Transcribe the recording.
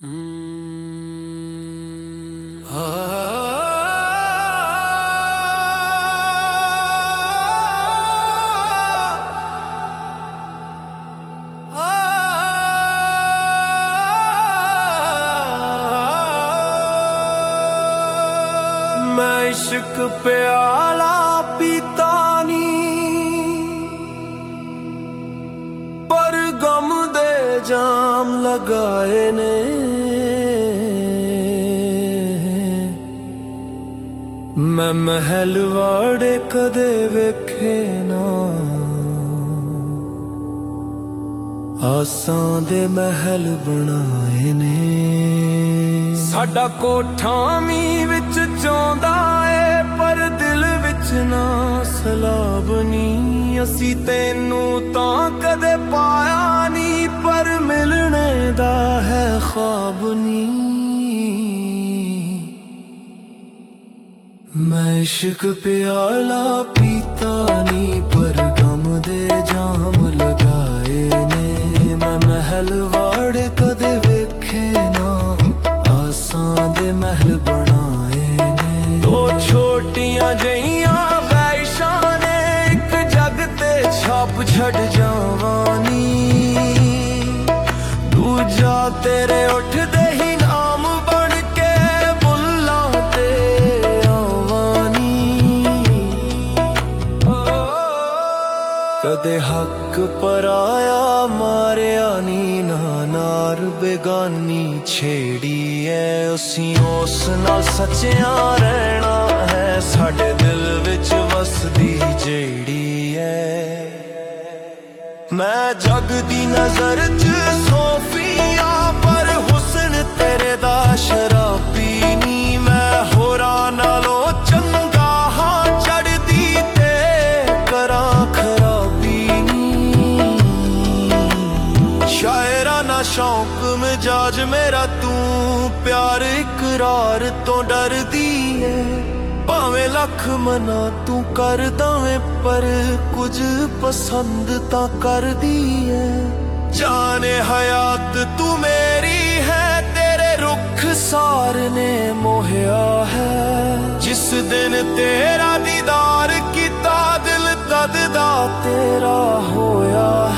मैं इश्क प्याला पीता नी, पर गम दे जाम लगाए ने। मैं महल वाड़े कदे वेखे ना, आसां दे महल बनाए ने। साडा कोठा मींह विच चौंदा ए, पर दिल विच ना सलाब नी। असी तैनू तां कदे पाया नी, पर मिलने दा है ख्वाब नी। मैं इश्क प्याला पीता नी, पर गम दे जाम लगाए ने। मैं महल वाड़े कदे वेखे ना, आसां दे महल बनाए ने। दो छोटियां जहियां ख्वाहिशां ने, एक जग ते छाप छड़ जावानी। दूजा तेरे उठदे ही नाम बन के बुल्लां ते आवानी। कदे हक पराया मारिया नी, ना नार बेगानी छेड़ी है। असी उस नाल सच्चियां रहना है, साडे दिल विच वसदी जेड़ी है। मैं जग दी नजर च सोफिया, पर हुस्न तेरे दा शराबी नी। मैं होरां नालों चंगा हां, चढ़दी ते करां खराबी नी। शायराना शौक मिजाज मेरा तू, प्यार इकरार तो डरदी है। भावें लख मना तू कर दवें, पर कुछ पसंद तां करदी है। जाने हयात तू मेरी है, तेरे रुख सार ने मोहिया है। जिस दिन तेरा दीदार कीता, दिल तद दा तेरा होया